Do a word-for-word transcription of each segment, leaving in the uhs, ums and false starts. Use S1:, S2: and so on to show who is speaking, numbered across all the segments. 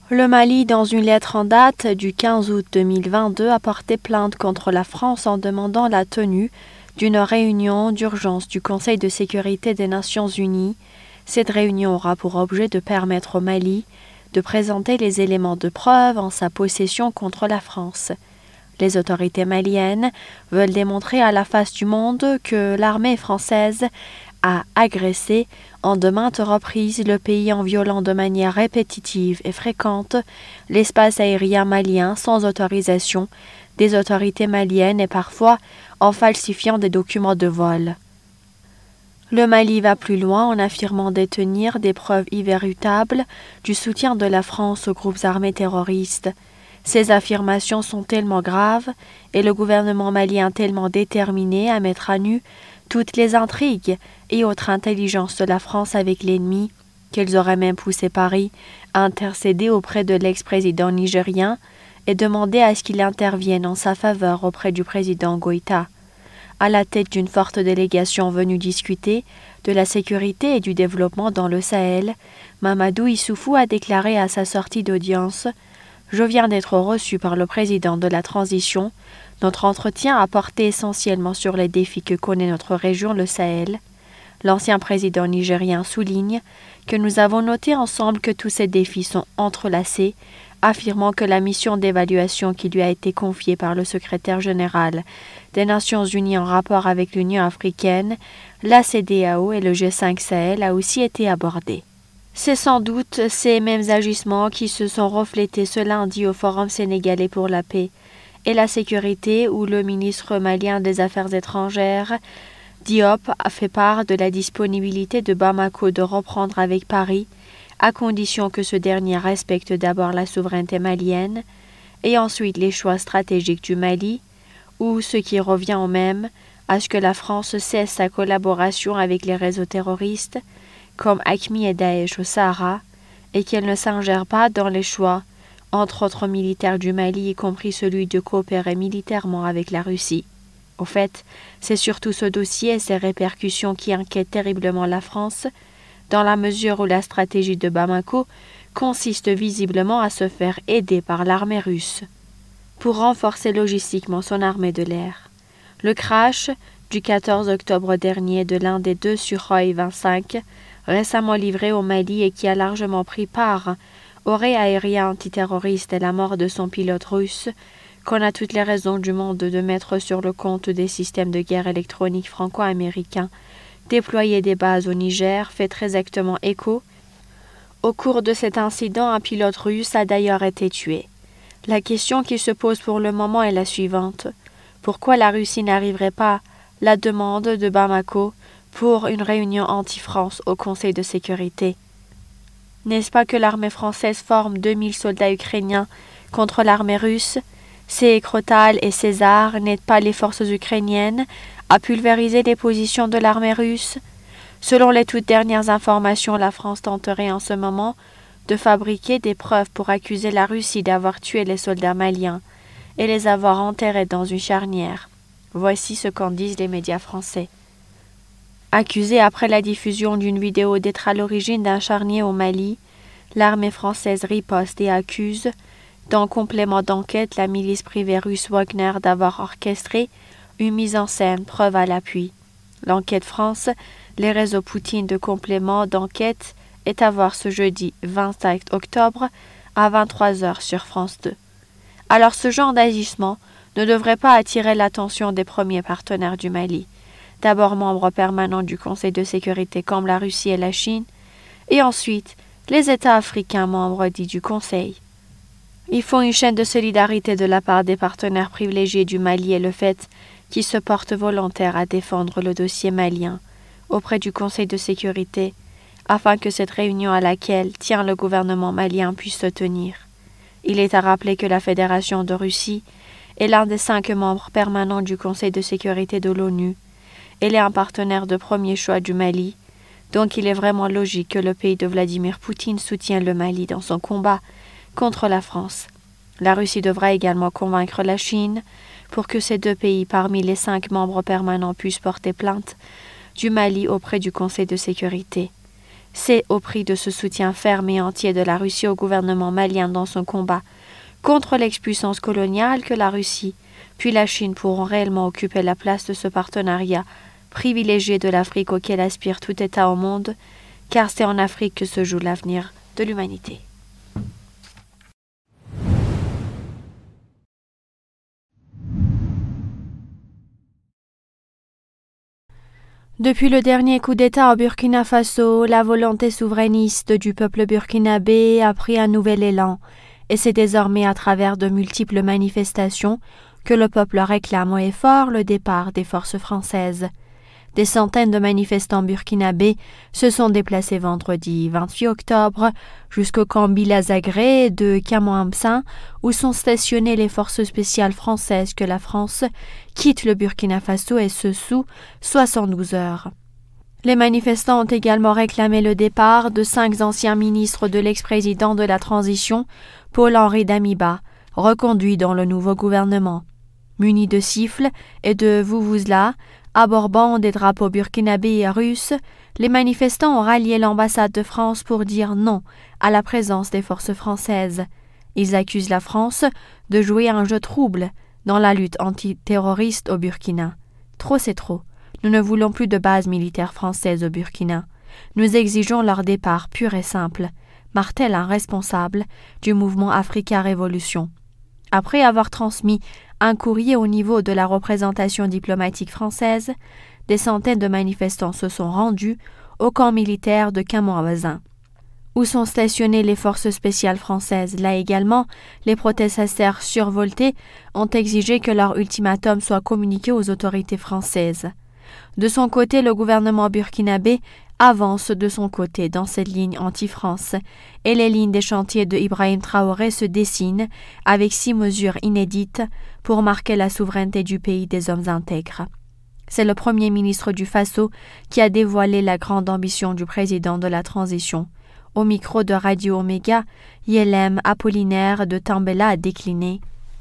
S1: Le Mali, dans une lettre en date du quinze août deux mille vingt-deux, a porté plainte contre la France en demandant la tenue d'une réunion d'urgence du Conseil de sécurité des Nations Unies. Cette réunion aura pour objet de permettre au Mali de présenter les éléments de preuve en sa possession contre la France. Les autorités maliennes veulent démontrer à la face du monde que l'armée française a agressé en de maintes reprises le pays en violant de manière répétitive et fréquente l'espace aérien malien sans autorisation des autorités maliennes et parfois en falsifiant des documents de vol. Le Mali va plus loin en affirmant détenir des preuves irréfutables du soutien de la France aux groupes armés terroristes. Ces affirmations sont tellement graves et le gouvernement malien tellement déterminé à mettre à nu toutes les intrigues et autres intelligences de la France avec l'ennemi qu'elles auraient même poussé Paris à intercéder auprès de l'ex-président nigérien et demander à ce qu'il intervienne en sa faveur auprès du président Goïta. À la tête d'une forte délégation venue discuter de la sécurité et du développement dans le Sahel, Mamadou Issoufou a déclaré à sa sortie d'audience « Je viens d'être reçu par le président de la transition. Notre entretien a porté essentiellement sur les défis que connaît notre région, le Sahel. » L'ancien président nigérien souligne que nous avons noté ensemble que tous ces défis sont entrelacés, affirmant que la mission d'évaluation qui lui a été confiée par le secrétaire général des Nations Unies en rapport avec l'Union africaine, la C E D E A O et le G cinq Sahel a aussi été abordée. C'est sans doute ces mêmes agissements qui se sont reflétés ce lundi au Forum sénégalais pour la paix et la sécurité où le ministre malien des Affaires étrangères, Diop, a fait part de la disponibilité de Bamako de reprendre avec Paris, à condition que ce dernier respecte d'abord la souveraineté malienne et ensuite les choix stratégiques du Mali, ou ce qui revient au même, à ce que la France cesse sa collaboration avec les réseaux terroristes, comme Aqmi et Daesh au Sahara, et qu'elle ne s'ingère pas dans les choix, entre autres militaires du Mali, y compris celui de coopérer militairement avec la Russie. Au fait, c'est surtout ce dossier et ses répercussions qui inquiètent terriblement la France, dans la mesure où la stratégie de Bamako consiste visiblement à se faire aider par l'armée russe pour renforcer logistiquement son armée de l'air. Le crash du quatorze octobre dernier de l'un des deux Sukhoi vingt-cinq, récemment livré au Mali et qui a largement pris part au raid aérien antiterroriste et la mort de son pilote russe, qu'on a toutes les raisons du monde de mettre sur le compte des systèmes de guerre électronique franco-américains déployer des bases au Niger, fait très exactement écho. Au cours de cet incident, un pilote russe a d'ailleurs été tué. La question qui se pose pour le moment est la suivante. Pourquoi la Russie n'arriverait pas la demande de Bamako pour une réunion anti-France au Conseil de sécurité? N'est-ce pas que l'armée française forme deux mille soldats ukrainiens contre l'armée russe? Ces Krotal et César n'aident pas les forces ukrainiennes à pulvériser les positions de l'armée russe? Selon les toutes dernières informations, la France tenterait en ce moment de fabriquer des preuves pour accuser la Russie d'avoir tué les soldats maliens et les avoir enterrés dans une charnière. Voici ce qu'en disent les médias français. Accusée après la diffusion d'une vidéo d'être à l'origine d'un charnier au Mali, l'armée française riposte et accuse, dans complément d'enquête, la milice privée russe Wagner d'avoir orchestré une mise en scène, preuve à l'appui. L'enquête France, les réseaux Poutine de complément d'enquête, est à voir ce jeudi vingt-cinq octobre à vingt-trois heures sur France deux. Alors ce genre d'agissement ne devrait pas attirer l'attention des premiers partenaires du Mali, d'abord membres permanents du Conseil de sécurité comme la Russie et la Chine, et ensuite les États africains membres dits du Conseil. Il faut une chaîne de solidarité de la part des partenaires privilégiés du Mali et le fait qu'ils se portent volontaires à défendre le dossier malien auprès du Conseil de sécurité afin que cette réunion à laquelle tient le gouvernement malien puisse se tenir. Il est à rappeler que la Fédération de Russie est l'un des cinq membres permanents du Conseil de sécurité de l'ONU. Elle est un partenaire de premier choix du Mali, donc il est vraiment logique que le pays de Vladimir Poutine soutienne le Mali dans son combat contre la France. La Russie devra également convaincre la Chine pour que ces deux pays parmi les cinq membres permanents puissent porter plainte du Mali auprès du Conseil de sécurité. C'est au prix de ce soutien ferme et entier de la Russie au gouvernement malien dans son combat contre l'ex-puissance coloniale que la Russie, puis la Chine pourront réellement occuper la place de ce partenariat privilégié de l'Afrique auquel aspire tout État au monde, car c'est en Afrique que se joue l'avenir de l'humanité. Depuis le dernier coup d'État au Burkina Faso, la volonté souverainiste du peuple burkinabé a pris un nouvel élan, et c'est désormais à travers de multiples manifestations que le peuple réclame haut et fort le départ des forces françaises. Des centaines de manifestants burkinabés se sont déplacés vendredi vingt-huit octobre jusqu'au camp Bilazagré de Kamouamsin où sont stationnées les forces spéciales françaises que la France quitte le Burkina Faso et ce sous soixante-douze heures. Les manifestants ont également réclamé le départ de cinq anciens ministres de l'ex-président de la transition, Paul-Henri Damiba, reconduit dans le nouveau gouvernement. Munis de siffles et de vuvuzlas, abordant des drapeaux burkinabés et russes, les manifestants ont rallié l'ambassade de France pour dire non à la présence des forces françaises. Ils accusent la France de jouer un jeu trouble dans la lutte antiterroriste au Burkina. Trop c'est trop. Nous ne voulons plus de base militaire française au Burkina. Nous exigeons leur départ pur et simple, martèle un responsable du mouvement Africa Révolution. Après avoir transmis un courrier au niveau de la représentation diplomatique française, des centaines de manifestants se sont rendus au camp militaire de Kamouamsin, où sont stationnées les forces spéciales françaises. Là également, les protestataires survoltés ont exigé que leur ultimatum soit communiqué aux autorités françaises. De son côté, le gouvernement burkinabé avance de son côté dans cette ligne anti-France et les lignes des chantiers de Ibrahim Traoré se dessinent avec six mesures inédites pour marquer la souveraineté du pays des hommes intègres. C'est le premier ministre du Faso qui a dévoilé la grande ambition du président de la transition. Au micro de Radio Oméga, Yelem Apollinaire de Tambela a décliné.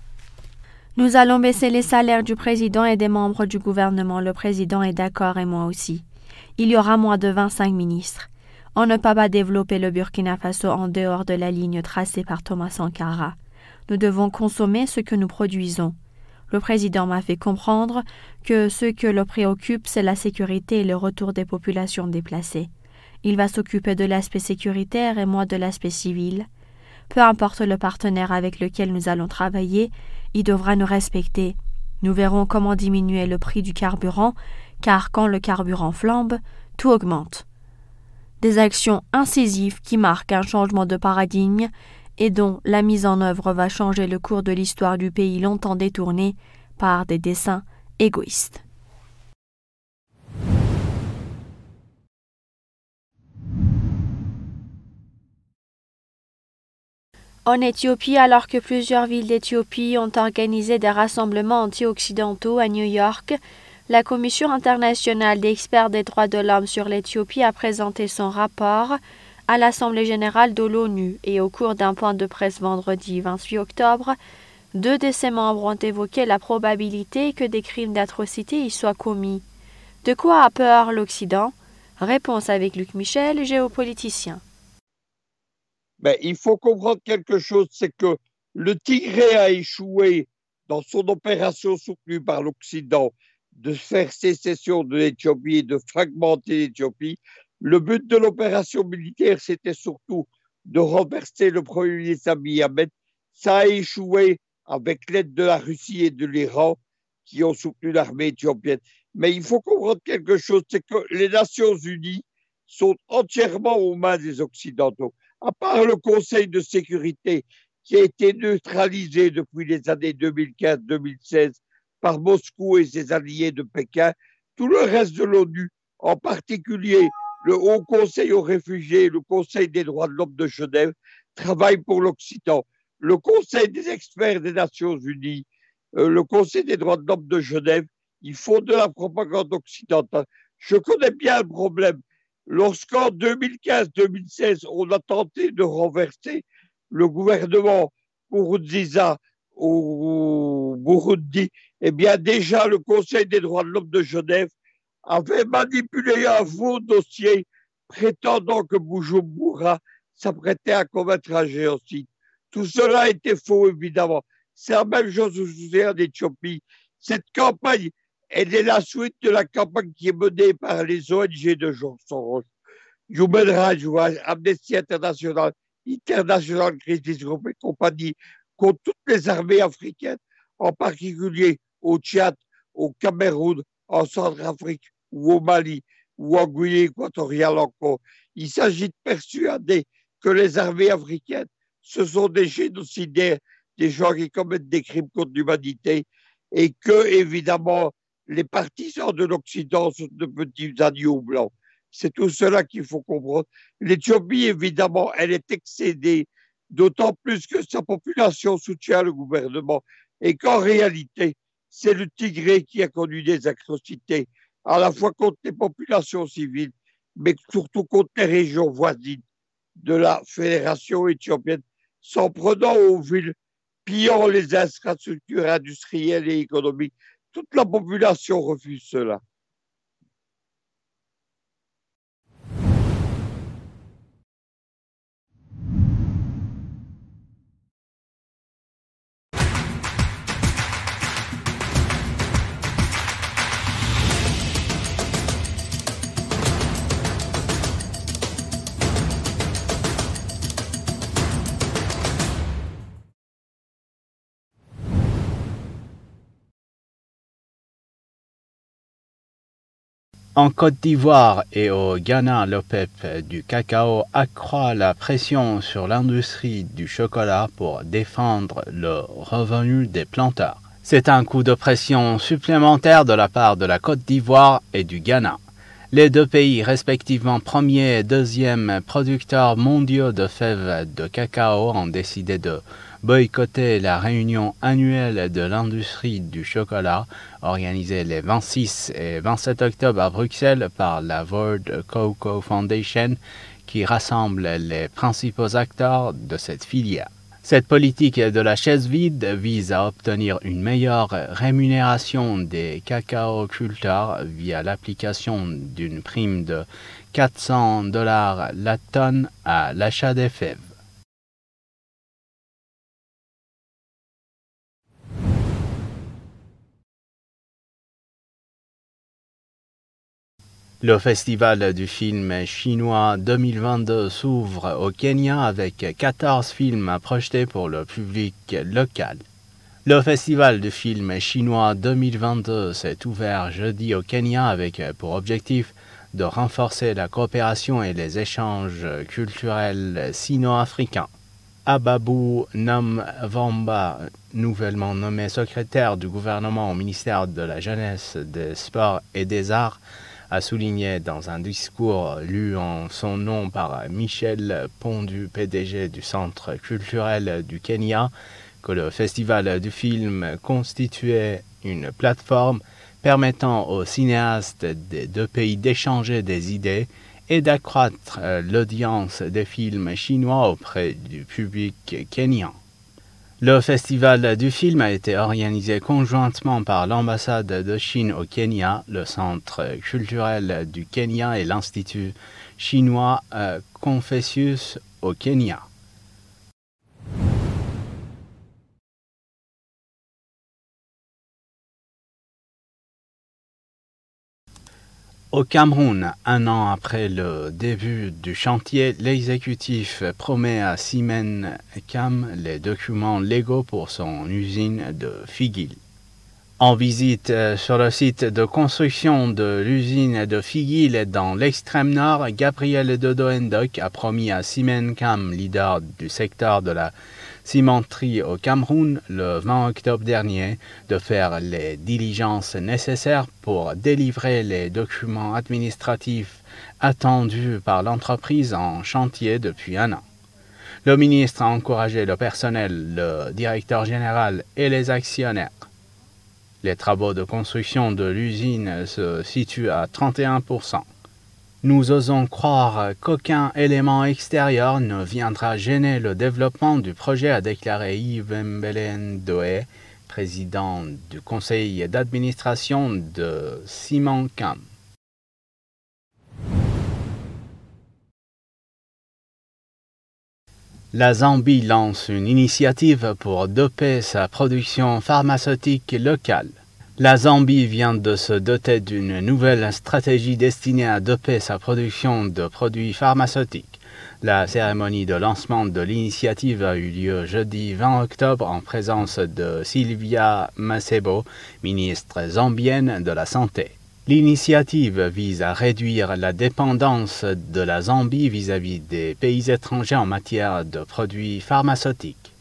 S1: Nous allons baisser les salaires du président et des membres du gouvernement. Le président est d'accord et moi aussi. Il y aura moins de vingt-cinq ministres. On ne peut pas développer le Burkina Faso en dehors de la ligne tracée par Thomas Sankara. Nous devons consommer ce que nous produisons. Le président m'a fait comprendre que ce que le préoccupe, c'est la sécurité et le retour des populations déplacées. Il va s'occuper de l'aspect sécuritaire et moi de l'aspect civil. Peu importe le partenaire avec lequel nous allons travailler, il devra nous respecter. Nous verrons comment diminuer le prix du carburant, car quand le carburant flambe, tout augmente. Des actions incisives qui marquent un changement de paradigme et dont la mise en œuvre va changer le cours de l'histoire du pays longtemps détourné par des desseins égoïstes. En Éthiopie, alors que plusieurs villes d'Éthiopie ont organisé des rassemblements anti-occidentaux à New York, la Commission internationale d'experts des droits de l'homme sur l'Éthiopie a présenté son rapport à l'Assemblée générale de l'ONU et au cours d'un point de presse vendredi vingt-huit octobre, deux de ses membres ont évoqué la probabilité que des crimes d'atrocité y soient commis. De quoi a peur l'Occident? Réponse avec Luc Michel, géopoliticien.
S2: Ben, il faut comprendre quelque chose, c'est que le Tigré a échoué dans son opération soutenue par l'Occident de faire sécession de l'Éthiopie et de fragmenter l'Éthiopie. Le but de l'opération militaire, c'était surtout de renverser le premier ministre Abiy Ahmed. Ça a échoué avec l'aide de la Russie et de l'Iran qui ont soutenu l'armée éthiopienne. Mais il faut comprendre quelque chose, c'est que les Nations Unies sont entièrement aux mains des Occidentaux. À part le Conseil de sécurité qui a été neutralisé depuis les années deux mille quinze deux mille seize par Moscou et ses alliés de Pékin, tout le reste de l'ONU, en particulier le Haut Conseil aux réfugiés et le Conseil des droits de l'homme de Genève, travaillent pour l'Occident. Le Conseil des experts des Nations Unies, euh, le Conseil des droits de l'homme de Genève, ils font de la propagande occidentale. Je connais bien le problème. Lorsqu'en deux mille quinze deux mille seize, on a tenté de renverser le gouvernement Nkurunziza au Burundi, eh bien déjà le Conseil des droits de l'homme de Genève avait manipulé un faux dossier prétendant que Bujumbura s'apprêtait à commettre un génocide. Tout cela était faux, évidemment. C'est la même chose aussi en Éthiopie. Cette campagne, elle est la suite de la campagne qui est menée par les O N G de George Soros, Human Rights Watch, Amnesty International, International Crisis Group et compagnie, contre toutes les armées africaines, en particulier au Tchad, au Cameroun, en Centrafrique ou au Mali ou en Guinée équatoriale encore. Il s'agit de persuader que les armées africaines, ce sont des génocidaires, des gens qui commettent des crimes contre l'humanité et que, évidemment, les partisans de l'Occident sont de petits agneaux blancs. C'est tout cela qu'il faut comprendre. L'Éthiopie, évidemment, elle est excédée, d'autant plus que sa population soutient le gouvernement et qu'en réalité, c'est le Tigré qui a conduit des atrocités, à la fois contre les populations civiles, mais surtout contre les régions voisines de la Fédération éthiopienne, s'en prenant aux villes, pillant les infrastructures industrielles et économiques. Toute la population refuse cela.
S3: En Côte d'Ivoire et au Ghana, l'OPEP du cacao accroît la pression sur l'industrie du chocolat pour défendre le revenu des planteurs. C'est un coup de pression supplémentaire de la part de la Côte d'Ivoire et du Ghana. Les deux pays, respectivement premiers et deuxième producteurs mondiaux de fèves de cacao, ont décidé de boycotter la réunion annuelle de l'industrie du chocolat organisée les vingt-six et vingt-sept octobre à Bruxelles par la World Cocoa Foundation qui rassemble les principaux acteurs de cette filière. Cette politique de la chaise vide vise à obtenir une meilleure rémunération des cacaoculteurs via l'application d'une prime de quatre cents dollars la tonne à l'achat des fèves. Le festival du film chinois deux mille vingt-deux s'ouvre au Kenya avec quatorze films projetés pour le public local. Le festival du film chinois deux mille vingt-deux s'est ouvert jeudi au Kenya avec pour objectif de renforcer la coopération et les échanges culturels sino-africains. Ababou Namvamba, nouvellement nommé secrétaire du gouvernement au ministère de la Jeunesse, des Sports et des Arts, a souligné dans un discours lu en son nom par Michel Pondu, P D G du Centre culturel du Kenya, que le festival du film constituait une plateforme permettant aux cinéastes des deux pays d'échanger des idées et d'accroître l'audience des films chinois auprès du public kenyan. Le festival du film a été organisé conjointement par l'ambassade de Chine au Kenya, le Centre culturel du Kenya et l'Institut chinois euh, Confucius au Kenya. Au Cameroun, un an après le début du chantier, l'exécutif promet à Siemens Cam les documents légaux pour son usine de Figuil. En visite sur le site de construction de l'usine de Figuil dans l'extrême nord, Gabriel Dodo Ndok a promis à Siemens Cam, leader du secteur de la cimenterie au Cameroun, le vingt octobre dernier, de faire les diligences nécessaires pour délivrer les documents administratifs attendus par l'entreprise en chantier depuis un an. Le ministre a encouragé le personnel, le directeur général et les actionnaires. Les travaux de construction de l'usine se situent à trente et un pour cent. Nous osons croire qu'aucun élément extérieur ne viendra gêner le développement du projet, a déclaré Yves Mbele-Ndoye, président du conseil d'administration de Siemens Cam. La Zambie lance une initiative pour doper sa production pharmaceutique locale. La Zambie vient de se doter d'une nouvelle stratégie destinée à doper sa production de produits pharmaceutiques. La cérémonie de lancement de l'initiative a eu lieu jeudi vingt octobre en présence de Sylvia Masebo, ministre zambienne de la Santé. L'initiative vise à réduire la dépendance de la Zambie vis-à-vis des pays étrangers en matière de produits pharmaceutiques.